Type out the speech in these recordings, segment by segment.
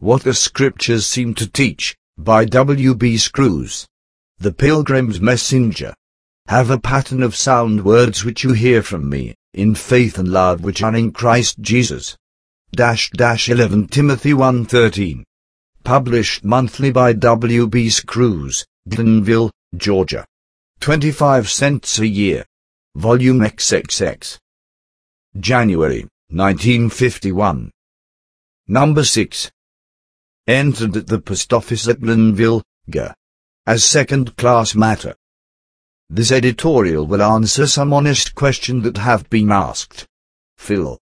What the Scriptures Seem to Teach, by W. B. Screws. The Pilgrim's Messenger. Have a pattern of sound words which you hear from me, in faith and love which are in Christ Jesus. 11 Timothy 1:13. Published monthly by W. B. Screws, Glenville, Georgia. 25 cents a year. Volume XXX. January, 1951. Number 6. Entered at the post office at Glenville, Ga. As second-class matter. This editorial will answer some honest questions that have been asked. Phil.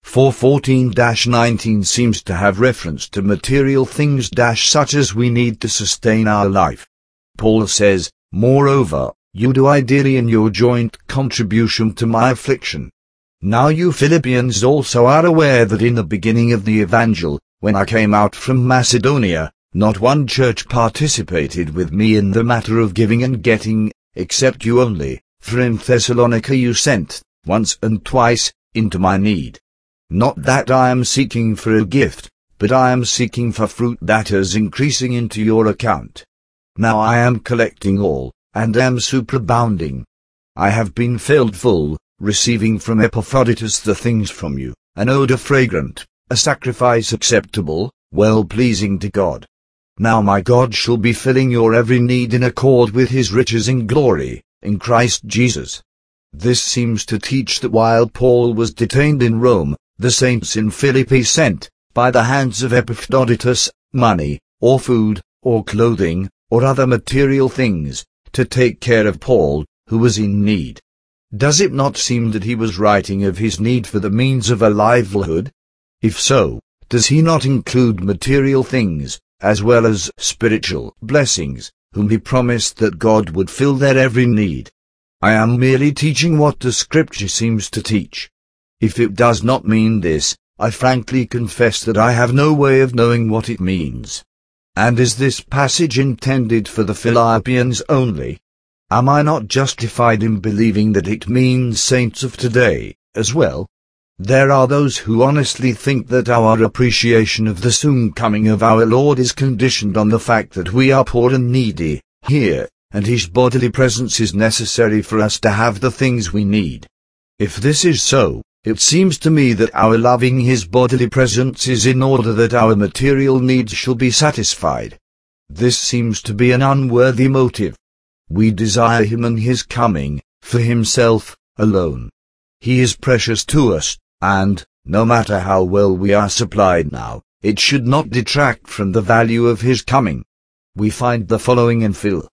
4:14-19 seems to have reference to material things such as we need to sustain our life. Paul says, moreover, you do ideally in your joint contribution to my affliction. Now you Philippians also are aware that in the beginning of the evangel, when I came out from Macedonia, not one church participated with me in the matter of giving and getting, except you only, for in Thessalonica you sent, once and twice, into my need. Not that I am seeking for a gift, but I am seeking for fruit that is increasing into your account. Now I am collecting all, and am superabounding. I have been filled full, receiving from Epaphroditus the things from you, an odor fragrant, a sacrifice acceptable, well-pleasing to God. Now my God shall be filling your every need in accord with his riches in glory, in Christ Jesus. This seems to teach that while Paul was detained in Rome, the saints in Philippi sent, by the hands of Epaphroditus, money, or food, or clothing, or other material things, to take care of Paul, who was in need. Does it not seem that he was writing of his need for the means of a livelihood? If so, does he not include material things, as well as spiritual blessings, whom he promised that God would fill their every need? I am merely teaching what the Scripture seems to teach. If it does not mean this, I frankly confess that I have no way of knowing what it means. And is this passage intended for the Philippians only? Am I not justified in believing that it means saints of today, as well? There are those who honestly think that our appreciation of the soon coming of our Lord is conditioned on the fact that we are poor and needy here, and his bodily presence is necessary for us to have the things we need. If this is so, it seems to me that our loving his bodily presence is in order that our material needs shall be satisfied. This seems to be an unworthy motive. We desire him and his coming, for himself alone. He is precious to us, and, no matter how well we are supplied now, it should not detract from the value of his coming. We find the following in Phil.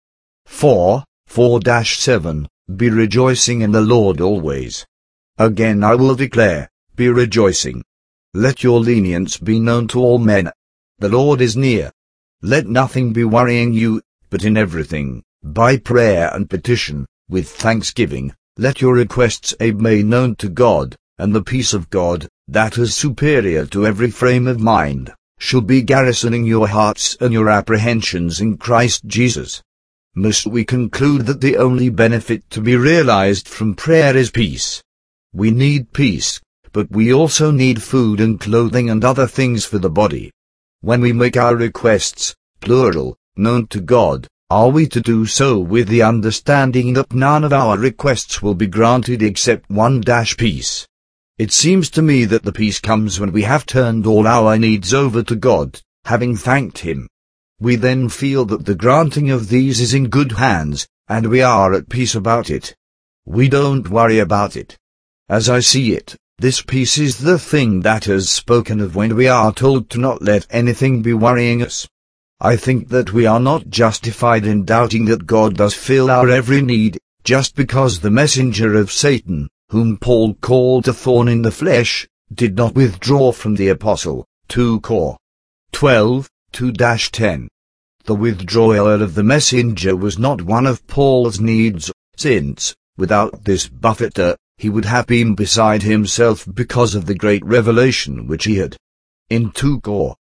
4:7, Be rejoicing in the Lord always. Again I will declare, be rejoicing. Let your lenience be known to all men. The Lord is near. Let nothing be worrying you, but in everything, by prayer and petition, with thanksgiving, let your requests be made known to God, and the peace of God, that is superior to every frame of mind, shall be garrisoning your hearts and your apprehensions in Christ Jesus. Must we conclude that the only benefit to be realized from prayer is peace? We need peace, but we also need food and clothing and other things for the body. When we make our requests, plural, known to God, are we to do so with the understanding that none of our requests will be granted except one peace? It seems to me that the peace comes when we have turned all our needs over to God, having thanked him. We then feel that the granting of these is in good hands, and we are at peace about it. We don't worry about it. As I see it, this peace is the thing that is spoken of when we are told to not let anything be worrying us. I think that we are not justified in doubting that God does fill our every need, just because the messenger of Satan, whom Paul called a thorn in the flesh, did not withdraw from the apostle. 2 Cor. 12:2-10. The withdrawal of the messenger was not one of Paul's needs, since, without this buffeter, he would have been beside himself because of the great revelation which he had. In 2 Cor.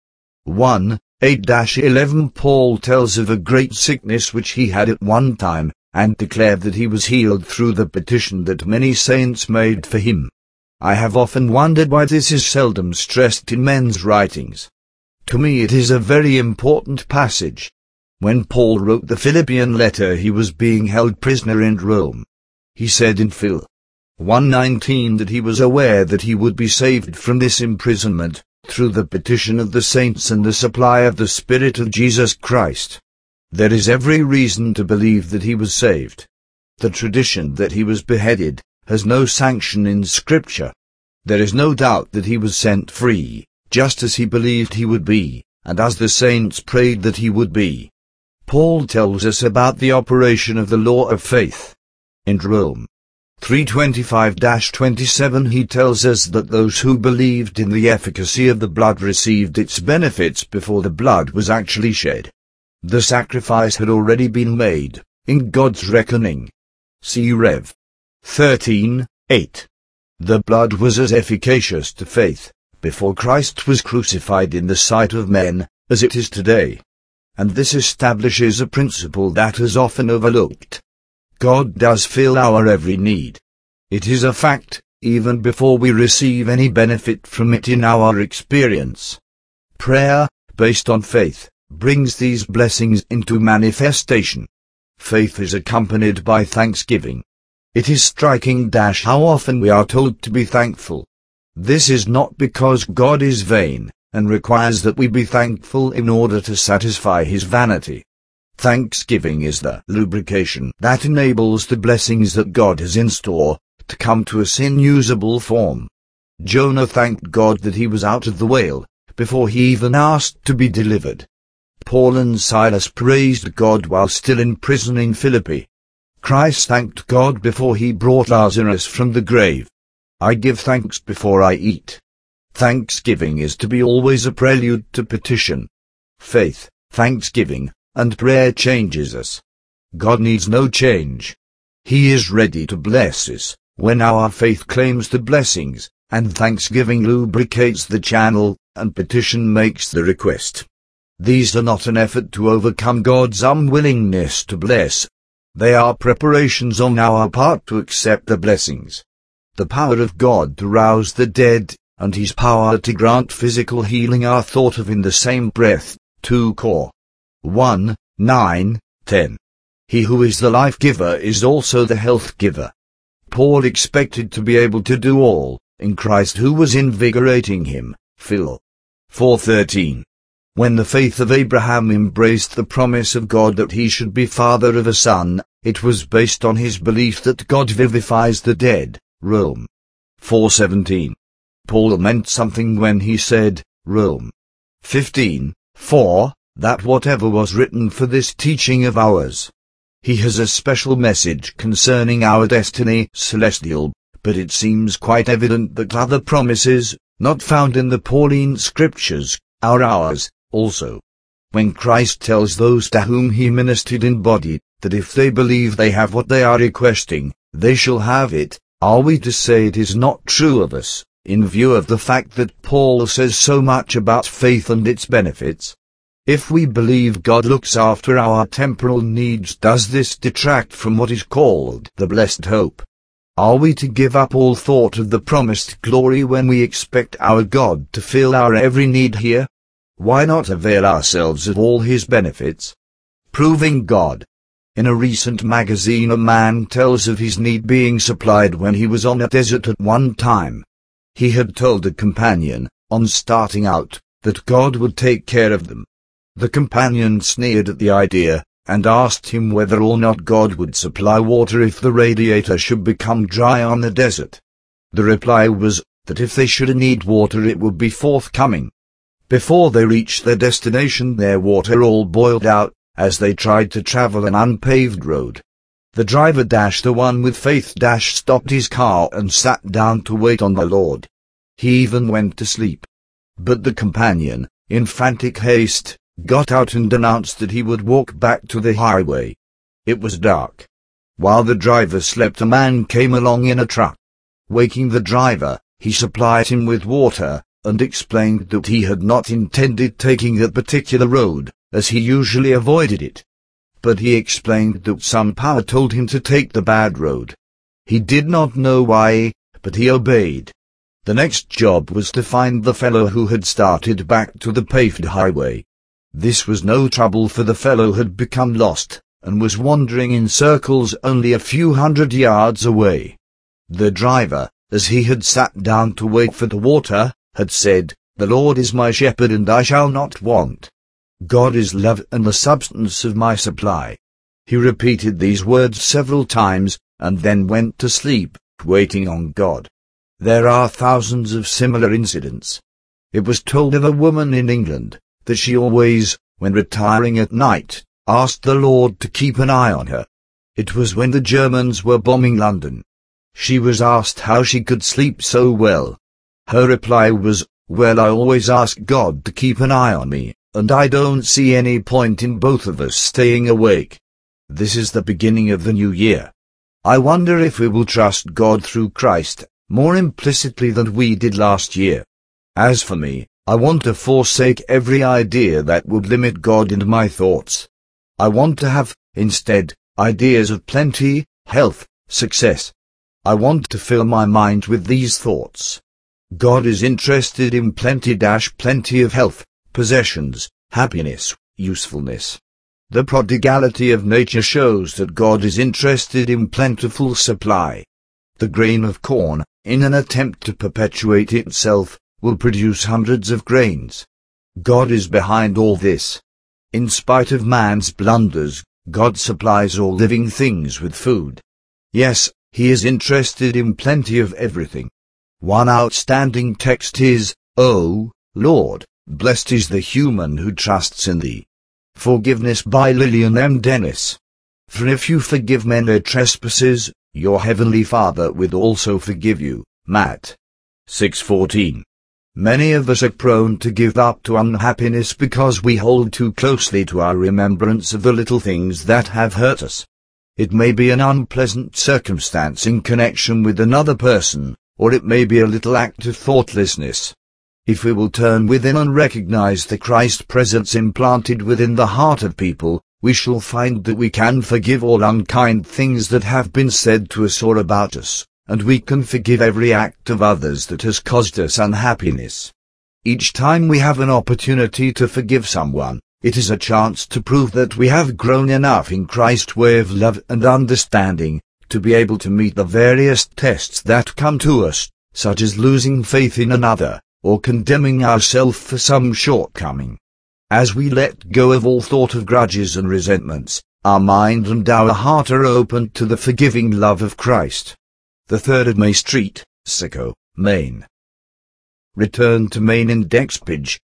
1:8-11 Paul tells of a great sickness which he had at one time, and declared that he was healed through the petition that many saints made for him. I have often wondered why this is seldom stressed in men's writings. To me it is a very important passage. When Paul wrote the Philippian letter, he was being held prisoner in Rome. He said in Phil 1:19 that he was aware that he would be saved from this imprisonment through the petition of the saints and the supply of the Spirit of Jesus Christ. There is every reason to believe that he was saved. The tradition that he was beheaded has no sanction in Scripture. There is no doubt that he was set free, just as he believed he would be, and as the saints prayed that he would be. Paul tells us about the operation of the law of faith. In Rome 3:25-27 he tells us that those who believed in the efficacy of the blood received its benefits before the blood was actually shed. The sacrifice had already been made, in God's reckoning. See Rev 13:8. The blood was as efficacious to faith, before Christ was crucified in the sight of men, as it is today. And this establishes a principle that is often overlooked. God does fill our every need. It is a fact, even before we receive any benefit from it in our experience. Prayer, based on faith, brings these blessings into manifestation. Faith is accompanied by thanksgiving. It is striking how often we are told to be thankful. This is not because God is vain, and requires that we be thankful in order to satisfy his vanity. Thanksgiving is the lubrication that enables the blessings that God has in store to come to us in usable form. Jonah thanked God that he was out of the whale, before he even asked to be delivered. Paul and Silas praised God while still in prison in Philippi. Christ thanked God before he brought Lazarus from the grave. I give thanks before I eat. Thanksgiving is to be always a prelude to petition. Faith, thanksgiving, and prayer changes us. God needs no change. He is ready to bless us when our faith claims the blessings, and thanksgiving lubricates the channel, and petition makes the request. These are not an effort to overcome God's unwillingness to bless. They are preparations on our part to accept the blessings. The power of God to rouse the dead, and his power to grant physical healing are thought of in the same breath. 2 Cor 1:9-10. He who is the life giver is also the health giver. Paul expected to be able to do all in Christ who was invigorating him. Phil 4:13. When the faith of Abraham embraced the promise of God that he should be father of a son, it was based on his belief that God vivifies the dead. Rome 4:17. Paul meant something when he said, Rome 15:4, that whatever was written for this teaching of ours. He has a special message concerning our destiny, celestial, but it seems quite evident that other promises, not found in the Pauline scriptures, are ours, also. When Christ tells those to whom he ministered in body, that if they believe they have what they are requesting, they shall have it, are we to say it is not true of us, in view of the fact that Paul says so much about faith and its benefits? If we believe God looks after our temporal needs, does this detract from what is called the blessed hope? Are we to give up all thought of the promised glory when we expect our God to fill our every need here? Why not avail ourselves of all his benefits? Proving God. In a recent magazine, a man tells of his need being supplied when he was on a desert at one time. He had told a companion, on starting out, that God would take care of them. The companion sneered at the idea, and asked him whether or not God would supply water if the radiator should become dry on the desert. The reply was, that if they should need water it would be forthcoming. Before they reached their destination their water all boiled out, as they tried to travel an unpaved road. The driver the one with faith stopped his car and sat down to wait on the Lord. He even went to sleep. But the companion, in frantic haste, got out and announced that he would walk back to the highway. It was dark. While the driver slept, a man came along in a truck. Waking the driver, he supplied him with water, and explained that he had not intended taking that particular road, as he usually avoided it. But he explained that some power told him to take the bad road. He did not know why, but he obeyed. The next job was to find the fellow who had started back to the paved highway. This was no trouble, for the fellow had become lost, and was wandering in circles only a few hundred yards away. The driver, as he had sat down to wait for the water, had said, "The Lord is my shepherd, and I shall not want. God is love and the substance of my supply." He repeated these words several times, and then went to sleep, waiting on God. There are thousands of similar incidents. It was told of a woman in England that she always, when retiring at night, asked the Lord to keep an eye on her. It was when the Germans were bombing London. She was asked how she could sleep so well. Her reply was, "Well, I always ask God to keep an eye on me, and I don't see any point in both of us staying awake." This is the beginning of the new year. I wonder if we will trust God through Christ more implicitly than we did last year. As for me, I want to forsake every idea that would limit God in my thoughts. I want to have, instead, ideas of plenty, health, success. I want to fill my mind with these thoughts. God is interested in plenty of health, possessions, happiness, usefulness. The prodigality of nature shows that God is interested in plentiful supply. The grain of corn, in an attempt to perpetuate itself, will produce hundreds of grains. God is behind all this. In spite of man's blunders, God supplies all living things with food. Yes, He is interested in plenty of everything. One outstanding text is, "O Lord, blessed is the human who trusts in Thee." Forgiveness by Lillian M. Dennis. For if you forgive men their trespasses, your heavenly Father will also forgive you. Matt. 6:14. Many of us are prone to give up to unhappiness because we hold too closely to our remembrance of the little things that have hurt us. It may be an unpleasant circumstance in connection with another person, or it may be a little act of thoughtlessness. If we will turn within and recognize the Christ presence implanted within the heart of people, we shall find that we can forgive all unkind things that have been said to us or about us, and we can forgive every act of others that has caused us unhappiness. Each time we have an opportunity to forgive someone, it is a chance to prove that we have grown enough in Christ's way of love and understanding to be able to meet the various tests that come to us, such as losing faith in another, or condemning ourselves for some shortcoming. As we let go of all thought of grudges and resentments, our mind and our heart are opened to the forgiving love of Christ. The 3rd of May Street, Saco, Maine. Return to main index page,